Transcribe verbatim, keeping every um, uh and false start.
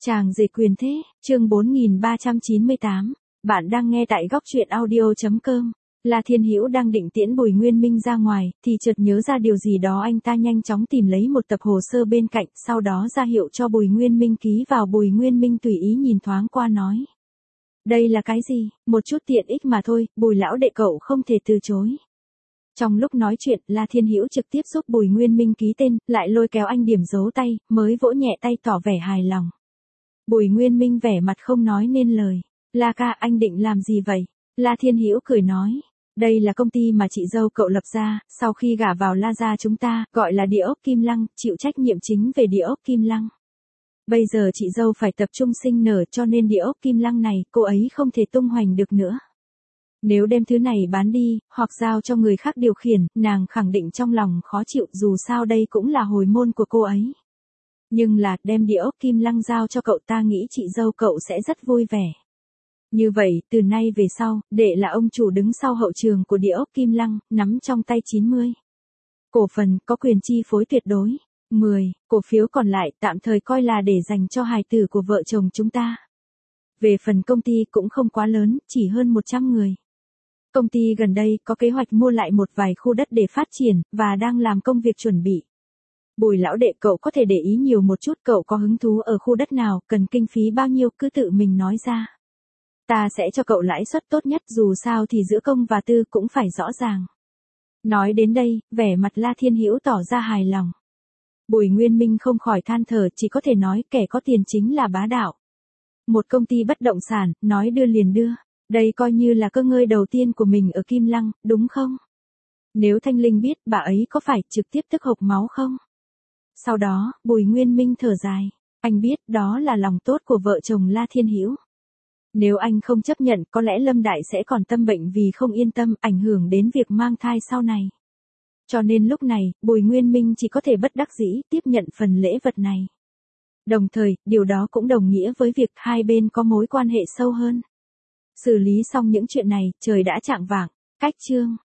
Chàng rể quyền thế, chương bốn nghìn ba trăm chín mươi tám. Bạn đang nghe tại góc truyện audio chấm com. La Thiên Hữu đang định tiễn Bùi Nguyên Minh ra ngoài, thì chợt nhớ ra điều gì đó, anh ta nhanh chóng tìm lấy một tập hồ sơ bên cạnh, sau đó ra hiệu cho Bùi Nguyên Minh ký vào. Bùi Nguyên Minh tùy ý nhìn thoáng qua nói: đây là cái gì? Một chút tiện ích mà thôi, Bùi lão đệ cậu không thể từ chối. Trong lúc nói chuyện, La Thiên Hữu trực tiếp giúp Bùi Nguyên Minh ký tên, lại lôi kéo anh điểm dấu tay, mới vỗ nhẹ tay tỏ vẻ hài lòng. Bùi Nguyên Minh vẻ mặt không nói nên lời. La ca, anh định làm gì vậy? La Thiên Hữu cười nói: đây là công ty mà chị dâu cậu lập ra, sau khi gả vào La gia chúng ta, gọi là Địa ốc Kim Lăng, chịu trách nhiệm chính về Địa ốc Kim Lăng. Bây giờ chị dâu phải tập trung sinh nở, cho nên Địa ốc Kim Lăng này, cô ấy không thể tung hoành được nữa. Nếu đem thứ này bán đi, hoặc giao cho người khác điều khiển, nàng khẳng định trong lòng khó chịu, dù sao đây cũng là hồi môn của cô ấy. Nhưng là, đem Địa ốc Kim Lăng giao cho cậu, ta nghĩ chị dâu cậu sẽ rất vui vẻ. Như vậy, từ nay về sau, đệ là ông chủ đứng sau hậu trường của Địa ốc Kim Lăng, nắm trong tay chín mươi cổ phần, có quyền chi phối tuyệt đối. mười cổ phiếu còn lại tạm thời coi là để dành cho hài tử của vợ chồng chúng ta. Về phần công ty cũng không quá lớn, chỉ hơn một trăm người. Công ty gần đây có kế hoạch mua lại một vài khu đất để phát triển, và đang làm công việc chuẩn bị. Bùi lão đệ, cậu có thể để ý nhiều một chút, cậu có hứng thú ở khu đất nào, cần kinh phí bao nhiêu cứ tự mình nói ra. Ta sẽ cho cậu lãi suất tốt nhất, dù sao thì giữa công và tư cũng phải rõ ràng. Nói đến đây, vẻ mặt La Thiên Hữu tỏ ra hài lòng. Bùi Nguyên Minh không khỏi than thở, chỉ có thể nói kẻ có tiền chính là bá đạo. Một công ty bất động sản, nói đưa liền đưa. Đây coi như là cơ ngơi đầu tiên của mình ở Kim Lăng, đúng không? Nếu Thanh Linh biết, bà ấy có phải trực tiếp tức hộc máu không? Sau đó, Bùi Nguyên Minh thở dài. Anh biết đó là lòng tốt của vợ chồng La Thiên Hữu. Nếu anh không chấp nhận, có lẽ Lâm Đại sẽ còn tâm bệnh vì không yên tâm, ảnh hưởng đến việc mang thai sau này. Cho nên lúc này, Bùi Nguyên Minh chỉ có thể bất đắc dĩ tiếp nhận phần lễ vật này. Đồng thời, điều đó cũng đồng nghĩa với việc hai bên có mối quan hệ sâu hơn. Xử lý xong những chuyện này, trời đã chạng vạng. Cách chương